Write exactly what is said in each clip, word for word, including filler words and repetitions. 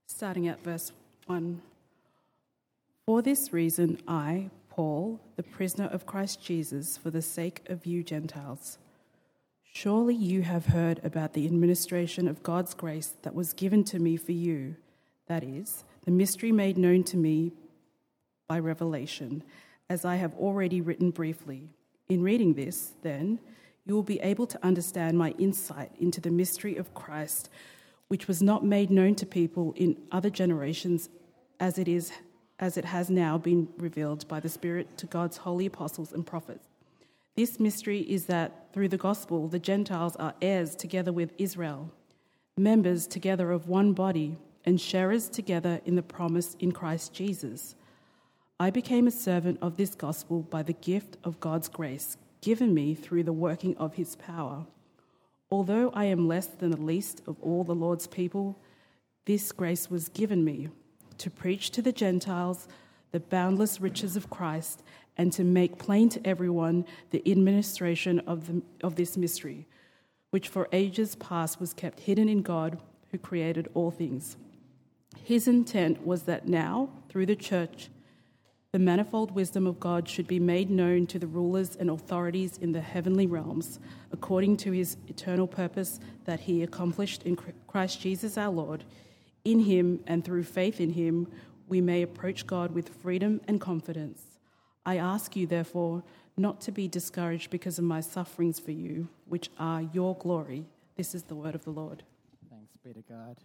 Starting at verse one. For this reason I, Paul, the prisoner of Christ Jesus, for the sake of you Gentiles. Surely you have heard about the administration of God's grace that was given to me for you, that is, the mystery made known to me by revelation, as I have already written briefly. In reading this, then, you will be able to understand my insight into the mystery of Christ, which was not made known to people in other generations as it is, as it has now been revealed by the Spirit to God's holy apostles and prophets. This mystery is that through the gospel, the Gentiles are heirs together with Israel, members together of one body, and sharers together in the promise in Christ Jesus. I became a servant of this gospel by the gift of God's grace given me through the working of his power. Although I am less than the least of all the Lord's people, this grace was given me to preach to the Gentiles the boundless riches of Christ and to make plain to everyone the administration of, the, of this mystery, which for ages past was kept hidden in God who created all things. His intent was that now, through the church, the manifold wisdom of God should be made known to the rulers and authorities in the heavenly realms, according to his eternal purpose that he accomplished in Christ Jesus our Lord. In him and through faith in him, we may approach God with freedom and confidence. I ask you, therefore, not to be discouraged because of my sufferings for you, which are your glory. This is the word of the Lord. Thanks be to God.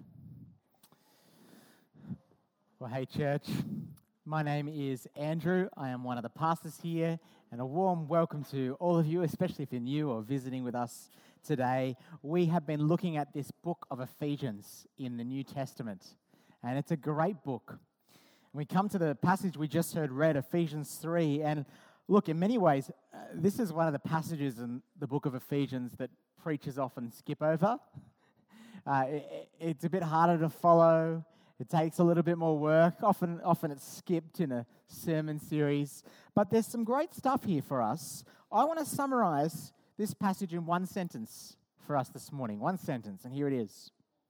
Well, hey, church. My name is Andrew. I am one of the pastors here, and a warm welcome to all of you, especially if you're new or visiting with us today. We have been looking at this book of Ephesians in the New Testament, and it's a great book. We come to the passage we just heard read, Ephesians three, and look, in many ways, uh, this is one of the passages in the book of Ephesians that preachers often skip over. Uh, it, it's a bit harder to follow. It takes a little bit more work. Often, often it's skipped in a sermon series. But there's some great stuff here for us. I want to summarize this passage in one sentence for us this morning. One sentence, and here it is.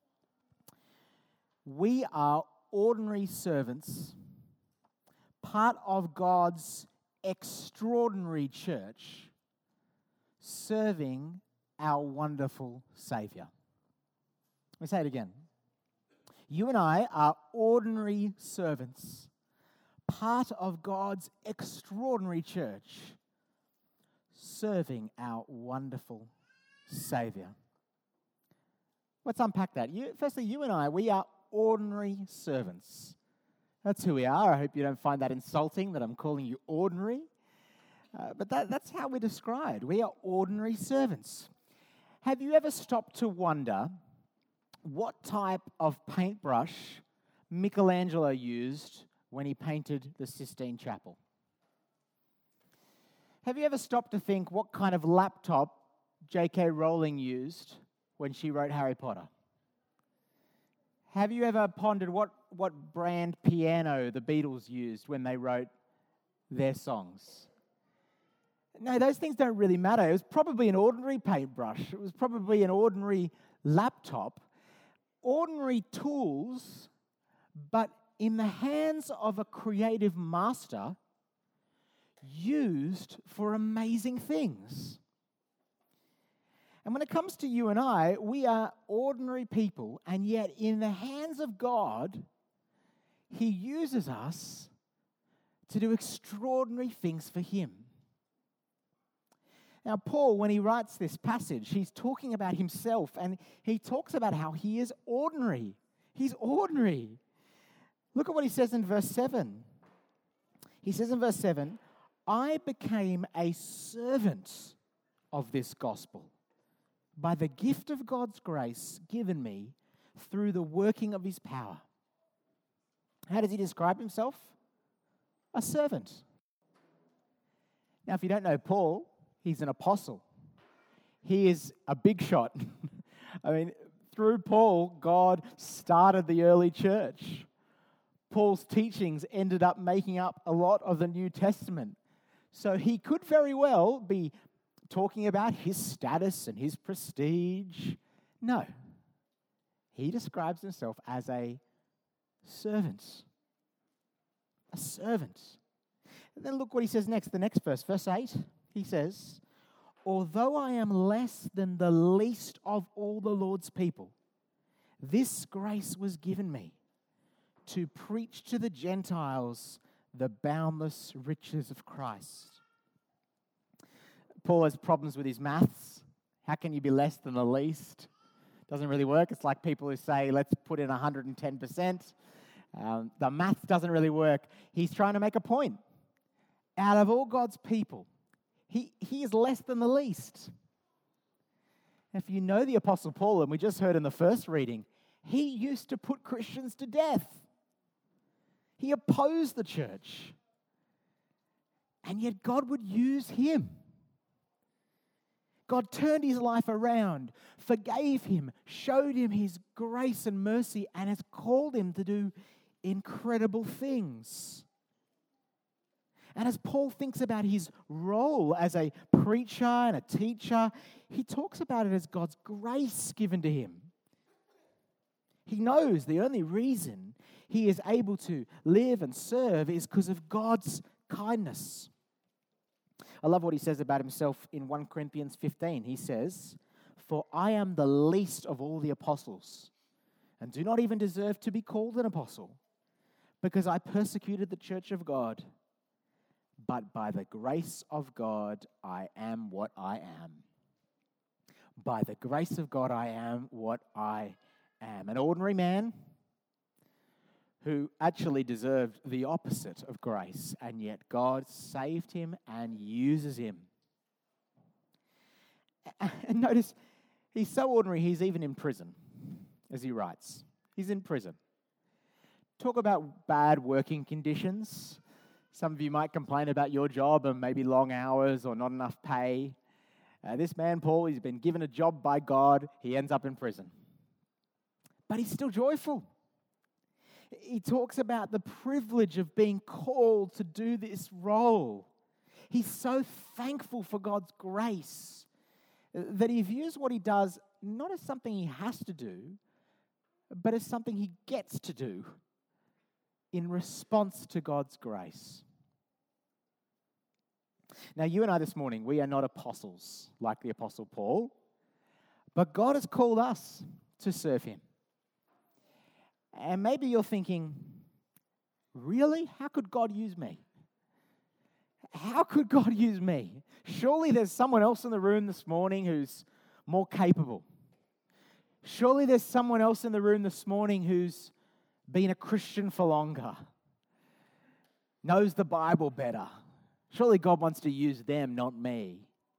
We are ordinary servants, part of God's extraordinary church, serving our wonderful Saviour. Let me say it again. You and I are ordinary servants, part of God's extraordinary church, serving our wonderful Saviour. Let's unpack that. You, firstly, you and I, we are ordinary servants. That's who we are. I hope you don't find that insulting that I'm calling you ordinary. Uh, but that, that's how we're described. We are ordinary servants. Have you ever stopped to wonder what type of paintbrush Michelangelo used when he painted the Sistine Chapel? Have you ever stopped to think what kind of laptop J K Rowling used when she wrote Harry Potter? Have you ever pondered what, what brand piano the Beatles used when they wrote their songs? No, those things don't really matter. It was probably an ordinary paintbrush. It was probably an ordinary laptop. Ordinary tools, but in the hands of a creative master, used for amazing things. And when it comes to you and I, we are ordinary people, and yet in the hands of God, he uses us to do extraordinary things for him. Now, Paul, when he writes this passage, he's talking about himself, and he talks about how he is ordinary. He's ordinary. Look at what he says in verse seven. He says in verse seven, I became a servant of this gospel by the gift of God's grace given me through the working of his power. How does he describe himself? A servant. Now, if you don't know Paul, he's an apostle. He is a big shot. I mean, through Paul, God started the early church. Paul's teachings ended up making up a lot of the New Testament. So he could very well be talking about his status and his prestige. No. He describes himself as a servant. A servant. And then look what he says next, the next verse, verse eight. He says, although I am less than the least of all the Lord's people, this grace was given me to preach to the Gentiles the boundless riches of Christ. Paul has problems with his maths. How can you be less than the least? Doesn't really work. It's like people who say, let's put in one hundred ten percent. Um, the maths doesn't really work. He's trying to make a point. Out of all God's people, he, he is less than the least. If you know the Apostle Paul, and we just heard in the first reading, he used to put Christians to death. He opposed the church. And yet God would use him. God turned his life around, forgave him, showed him his grace and mercy, and has called him to do incredible things. And as Paul thinks about his role as a preacher and a teacher, he talks about it as God's grace given to him. He knows the only reason he is able to live and serve is because of God's kindness. I love what he says about himself in First Corinthians fifteen. He says, for I am the least of all the apostles, and do not even deserve to be called an apostle, because I persecuted the church of God. But by the grace of God, I am what I am. By the grace of God, I am what I am. An ordinary man who actually deserved the opposite of grace, and yet God saved him and uses him. And notice, he's so ordinary, he's even in prison, as he writes. He's in prison. Talk about bad working conditions. Some of you might complain about your job and maybe long hours or not enough pay. Uh, this man, Paul, he's been given a job by God. He ends up in prison. But he's still joyful. He talks about the privilege of being called to do this role. He's so thankful for God's grace that he views what he does not as something he has to do, but as something he gets to do in response to God's grace. Now, you and I this morning, we are not apostles like the Apostle Paul, but God has called us to serve him. And maybe you're thinking, really? How could God use me? How could God use me? Surely there's someone else in the room this morning who's more capable. Surely there's someone else in the room this morning who's been a Christian for longer, knows the Bible better. Surely God wants to use them, not me.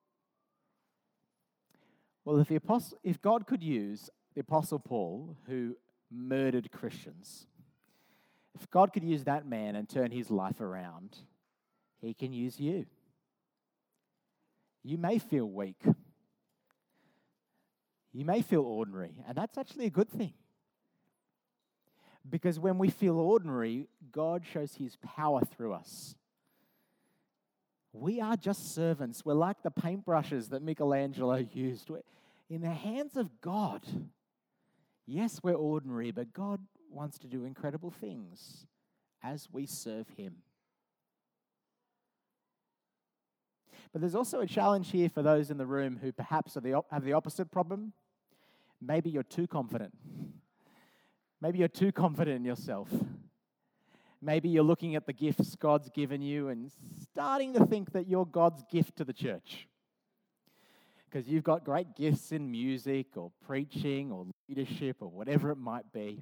Well, if the apostle, if God could use the Apostle Paul, who murdered Christians, if God could use that man and turn his life around, he can use you. You may feel weak. You may feel ordinary, and that's actually a good thing. Because when we feel ordinary, God shows his power through us. We are just servants. We're like the paintbrushes that Michelangelo used. We're in the hands of God. Yes, we're ordinary, but God wants to do incredible things as we serve him. But there's also a challenge here for those in the room who perhaps are the op- have the opposite problem. Maybe you're too confident. Maybe you're too confident in yourself. Maybe you're looking at the gifts God's given you and starting to think that you're God's gift to the church. Because you've got great gifts in music or preaching or leadership or whatever it might be.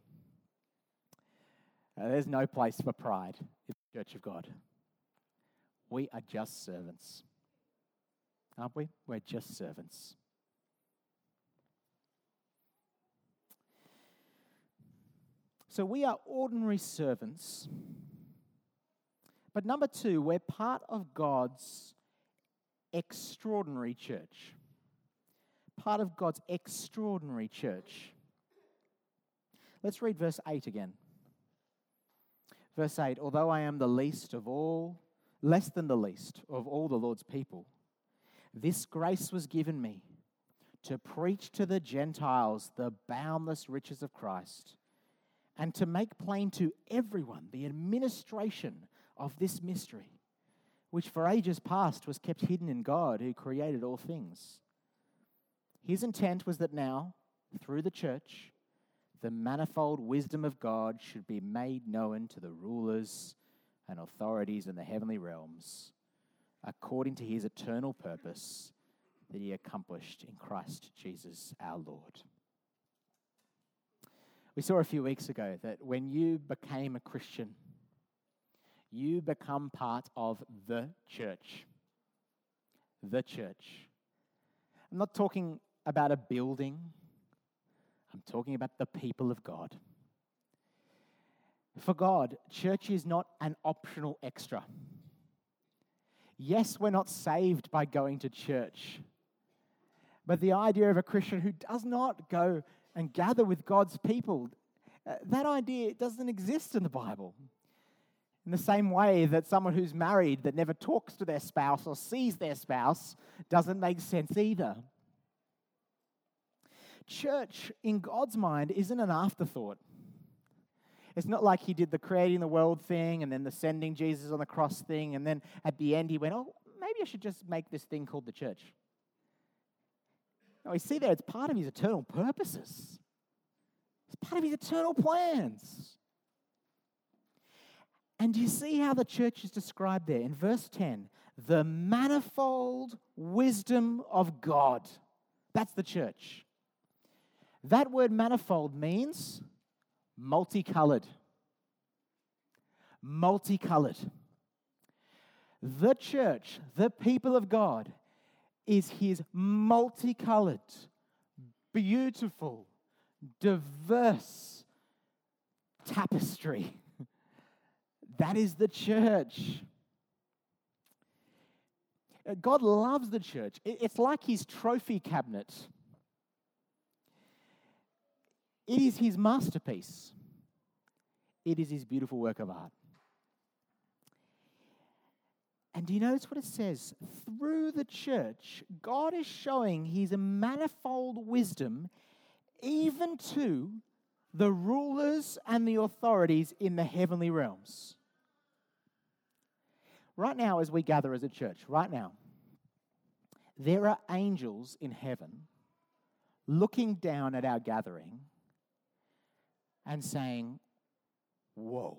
Uh, there's no place for pride in the church of God. We are just servants. Aren't we? We're just servants. So we are ordinary servants. But number two, we're part of God's extraordinary church. Part of God's extraordinary church. Let's read verse eight again. Verse eight, although I am the least of all, less than the least of all the Lord's people, this grace was given me to preach to the Gentiles the boundless riches of Christ, and to make plain to everyone the administration of this mystery, which for ages past was kept hidden in God who created all things. His intent was that now, through the church, the manifold wisdom of God should be made known to the rulers and authorities in the heavenly realms, according to his eternal purpose that he accomplished in Christ Jesus our Lord. We saw a few weeks ago that when you became a Christian, you become part of the church. The church. I'm not talking about a building. I'm talking about the people of God. For God, church is not an optional extra. Yes, we're not saved by going to church. But the idea of a Christian who does not go and gather with God's people, uh, that idea doesn't exist in the Bible. In the same way that someone who's married that never talks to their spouse or sees their spouse doesn't make sense either. Church, in God's mind, isn't an afterthought. It's not like he did the creating the world thing and then the sending Jesus on the cross thing, and then at the end he went, oh, maybe I should just make this thing called the church. No, we see there it's part of his eternal purposes. It's part of his eternal plans. And do you see how the church is described there? In verse ten, the manifold wisdom of God. That's the church. That word manifold means multicolored. Multicolored. The church, the people of God, is his multicolored, beautiful, diverse tapestry. That is the church. God loves the church. It's like his trophy cabinet. It is his masterpiece. It is his beautiful work of art. And do you notice what it says? Through the church, God is showing his manifold wisdom even to the rulers and the authorities in the heavenly realms. Right now, as we gather as a church, right now, there are angels in heaven looking down at our gathering and saying, whoa,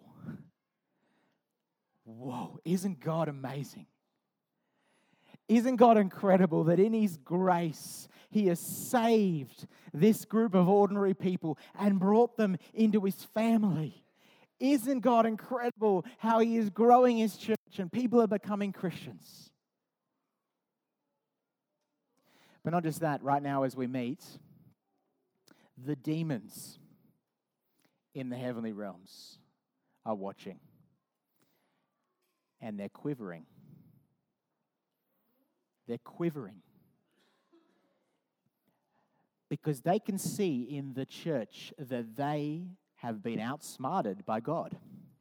whoa, isn't God amazing? Isn't God incredible that in his grace he has saved this group of ordinary people and brought them into his family? Isn't God incredible how he is growing his church and people are becoming Christians? But not just that, right now as we meet, the demons in the heavenly realms are watching. And they're quivering. They're quivering. Because they can see in the church that they have been outsmarted by God.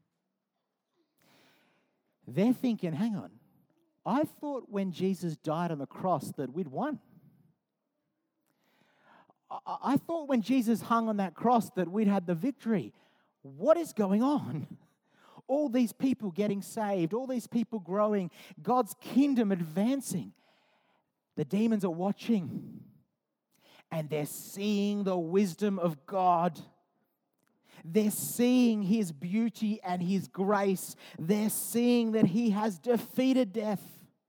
They're thinking, hang on, I thought when Jesus died on the cross that we'd won. I, I thought when Jesus hung on that cross that we'd had the victory. What is going on? All these people getting saved, all these people growing, God's kingdom advancing. The demons are watching and they're seeing the wisdom of God. They're seeing his beauty and his grace. They're seeing that he has defeated death.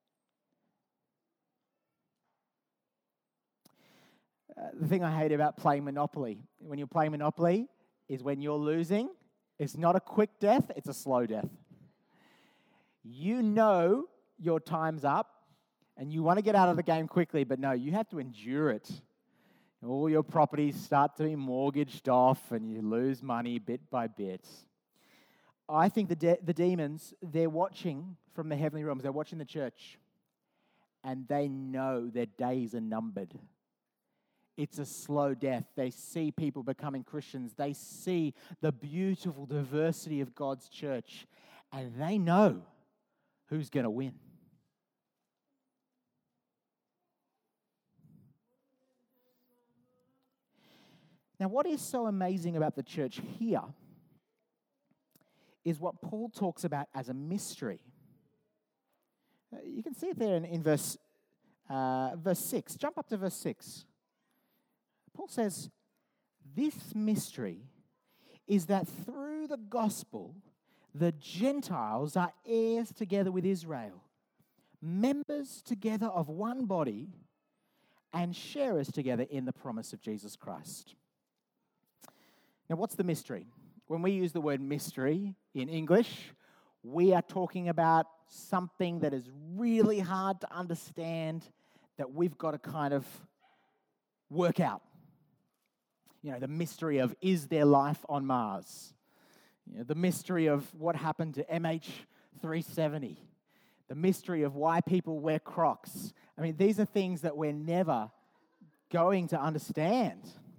Uh, the thing I hate about playing Monopoly, when you're playing Monopoly, is when you're losing, it's not a quick death, it's a slow death. You know your time's up and you want to get out of the game quickly, but no, you have to endure it. All your properties start to be mortgaged off and you lose money bit by bit. I think the de- the demons, they're watching from the heavenly realms. They're watching the church. And they know their days are numbered. It's a slow death. They see people becoming Christians. They see the beautiful diversity of God's church. And they know who's going to win. Now, what is so amazing about the church here is what Paul talks about as a mystery. Uh, You can see it there in, in verse, uh, verse six. Jump up to verse six. Paul says, this mystery is that through the gospel, the Gentiles are heirs together with Israel, members together of one body, and sharers together in the promise of Jesus Christ. Now, what's the mystery? When we use the word mystery in English, we are talking about something that is really hard to understand, that we've got to kind of work out. You know, the mystery of, is there life on Mars? You know, the mystery of what happened to M H three seventy. The mystery of why people wear Crocs. I mean, these are things that we're never going to understand.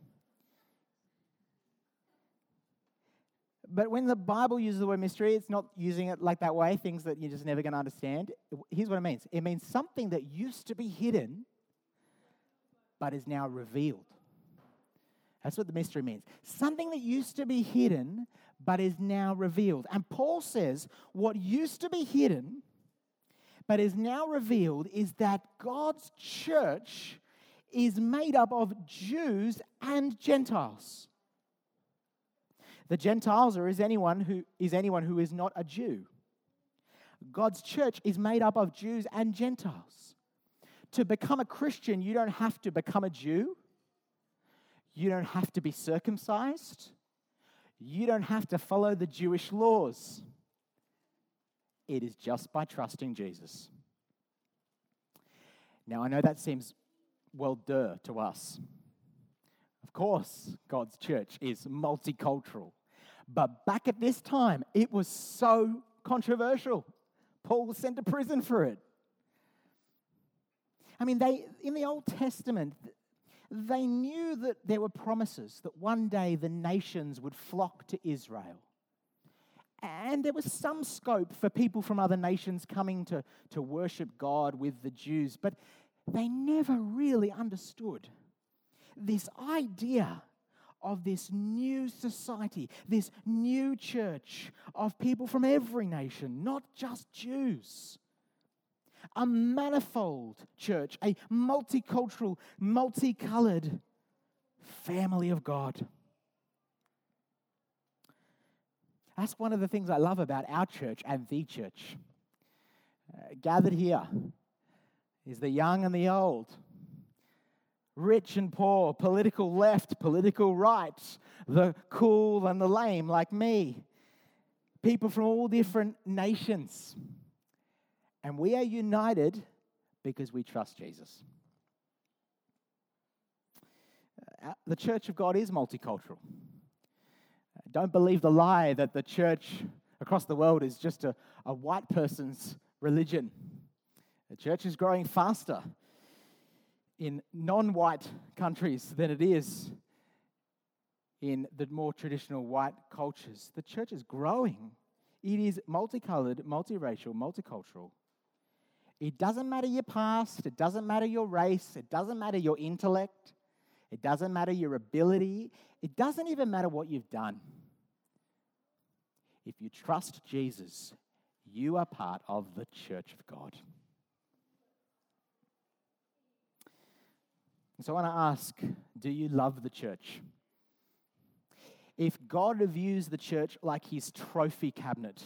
But when the Bible uses the word mystery, it's not using it like that way, things that you're just never going to understand. Here's what it means. It means something that used to be hidden, but is now revealed. That's what the mystery means. Something that used to be hidden, but is now revealed. And Paul says what used to be hidden, but is now revealed, is that God's church is made up of Jews and Gentiles. The Gentiles are is anyone who is anyone who is not a Jew. God's church is made up of Jews and Gentiles. To become a Christian, you don't have to become a Jew. You don't have to be circumcised. You don't have to follow the Jewish laws. It is just by trusting Jesus. Now, I know that seems, well, duh to us. Of course, God's church is multicultural. But back at this time, it was so controversial. Paul was sent to prison for it. I mean, they in the Old Testament, they knew that there were promises that one day the nations would flock to Israel. And there was some scope for people from other nations coming to, to worship God with the Jews. But they never really understood this idea of this new society, this new church of people from every nation, not just Jews. A manifold church, a multicultural, multicolored family of God. That's one of the things I love about our church and the church. Uh, gathered here is the young and the old, rich and poor, political left, political right, the cool and the lame like me, people from all different nations. And we are united because we trust Jesus. Uh, the church of God is multicultural. Uh, don't believe the lie that the church across the world is just a, a white person's religion. The church is growing faster in non-white countries than it is in the more traditional white cultures. The church is growing. It is multicolored, multiracial, multicultural. It doesn't matter your past, it doesn't matter your race, it doesn't matter your intellect, it doesn't matter your ability, it doesn't even matter what you've done. If you trust Jesus, you are part of the church of God. And so I want to ask, do you love the church? If God views the church like his trophy cabinet,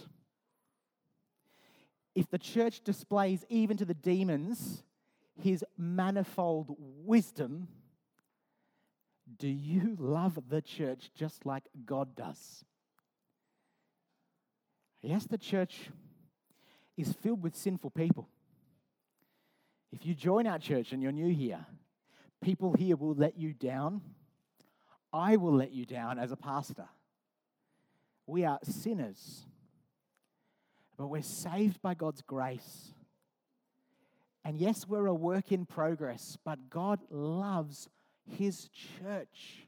if the church displays even to the demons his manifold wisdom, do you love the church just like God does? Yes, the church is filled with sinful people. If you join our church and you're new here, people here will let you down. I will let you down as a pastor. We are sinners. But we're saved by God's grace. And yes, we're a work in progress, but God loves his church.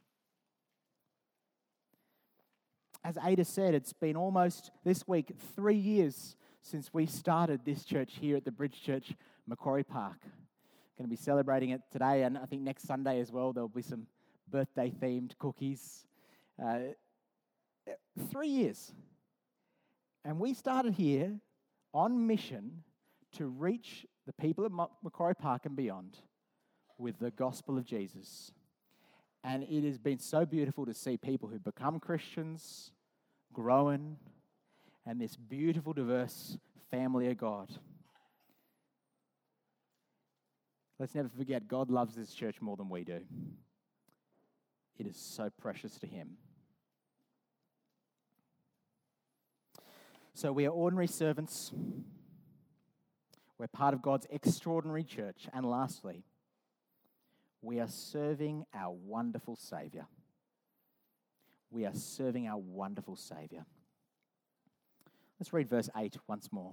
As Ada said, it's been almost, this week, three years since we started this church here at the Bridge Church, Macquarie Park. Going to be celebrating it today, and I think next Sunday as well, there'll be some birthday-themed cookies. Uh, three years. And we started here on mission to reach the people of Macquarie Park and beyond with the gospel of Jesus. And it has been so beautiful to see people who become Christians, growing, and this beautiful, diverse family of God. Let's never forget, God loves this church more than we do. It is so precious to Him. So we are ordinary servants. We're part of God's extraordinary church. And lastly, we are serving our wonderful Saviour. We are serving our wonderful Saviour. Let's read verse eight once more.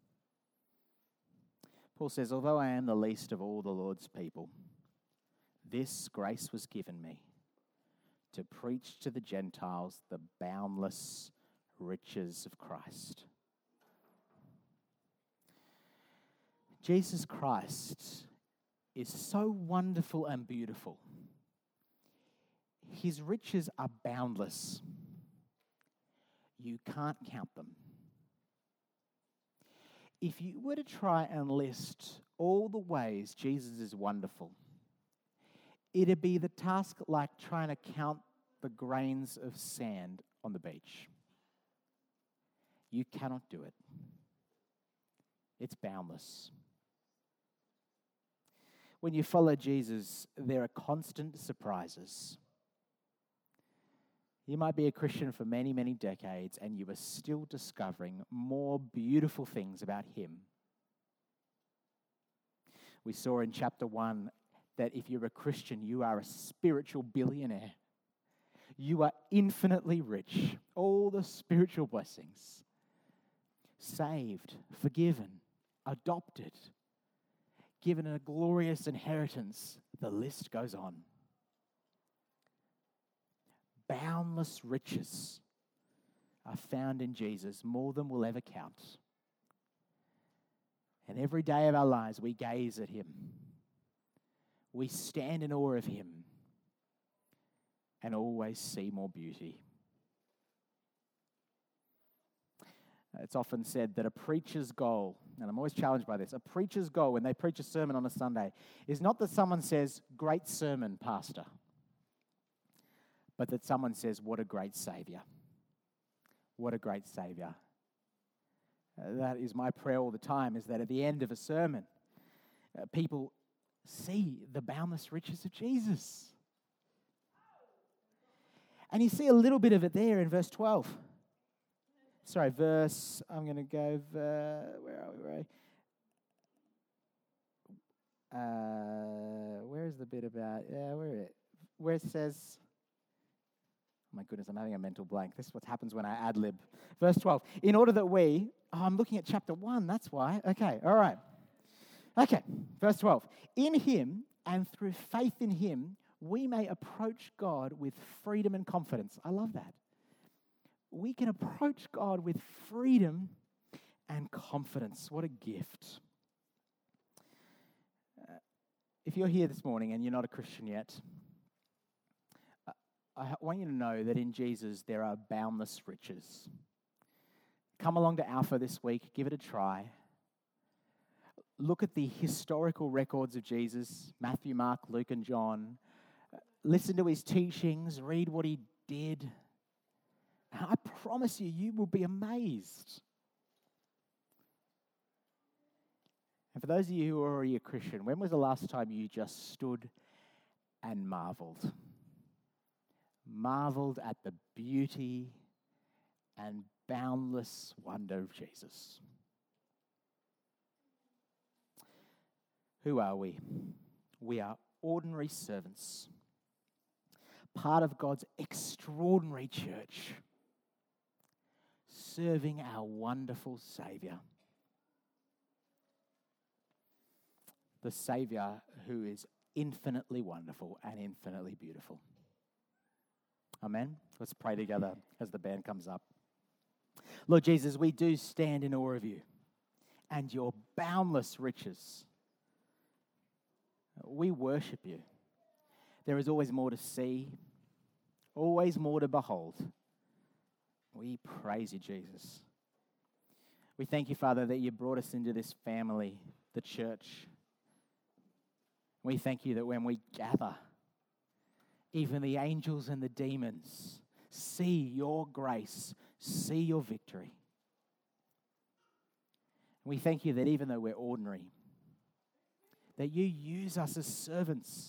Paul says, although I am the least of all the Lord's people, this grace was given me to preach to the Gentiles the boundless riches of Christ. Jesus Christ is so wonderful and beautiful. His riches are boundless. You can't count them. If you were to try and list all the ways Jesus is wonderful, it'd be the task like trying to count the grains of sand on the beach. You cannot do it. It's boundless. When you follow Jesus, there are constant surprises. You might be a Christian for many, many decades, and you are still discovering more beautiful things about Him. We saw in chapter one that if you're a Christian, you are a spiritual billionaire. You are infinitely rich, all the spiritual blessings. Saved, forgiven, adopted, given a glorious inheritance. The list goes on. Boundless riches are found in Jesus, more than we'll ever count. And every day of our lives, we gaze at Him. We stand in awe of Him and always see more beauty. It's often said that a preacher's goal, and I'm always challenged by this, a preacher's goal when they preach a sermon on a Sunday is not that someone says, great sermon, pastor, but that someone says, what a great Saviour. What a great Saviour. Uh, that is my prayer all the time, is that at the end of a sermon, uh, people see the boundless riches of Jesus. And you see a little bit of it there in verse twelve. Sorry, verse, I'm going to go, uh, where are we? Where, are we? uh, where is the bit about, yeah, where is it? Where it says, oh my goodness, I'm having a mental blank. This is what happens when I ad-lib. Verse twelve, in order that we, oh, I'm looking at chapter one, that's why. Okay, all right. Okay, verse twelve. In Him and through faith in Him, we may approach God with freedom and confidence. I love that. We can approach God with freedom and confidence. What a gift. Uh, if you're here this morning and you're not a Christian yet, uh, I want you to know that in Jesus there are boundless riches. Come along to Alpha this week. Give it a try. Look at the historical records of Jesus, Matthew, Mark, Luke, and John. Uh, listen to His teachings. Read what He did. I promise you, you will be amazed. And for those of you who are already a Christian, when was the last time you just stood and marveled? Marveled at the beauty and boundless wonder of Jesus. Who are we? We are ordinary servants, part of God's extraordinary church, serving our wonderful Saviour. The Saviour who is infinitely wonderful and infinitely beautiful. Amen. Let's pray together as the band comes up. Lord Jesus, we do stand in awe of You and Your boundless riches. We worship You. There is always more to see, always more to behold. We praise You, Jesus. We thank you, Father, that you brought us into this family, the church. We thank you that when we gather, even the angels and the demons see your grace, see your victory. We thank you that even though we're ordinary, that you use us as servants.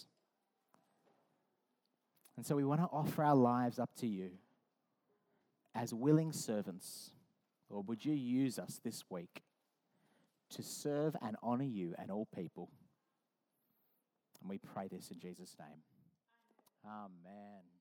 And so we want to offer our lives up to you as willing servants. Lord, would you use us this week to serve and honor you and all people? And we pray this in Jesus' name. Amen.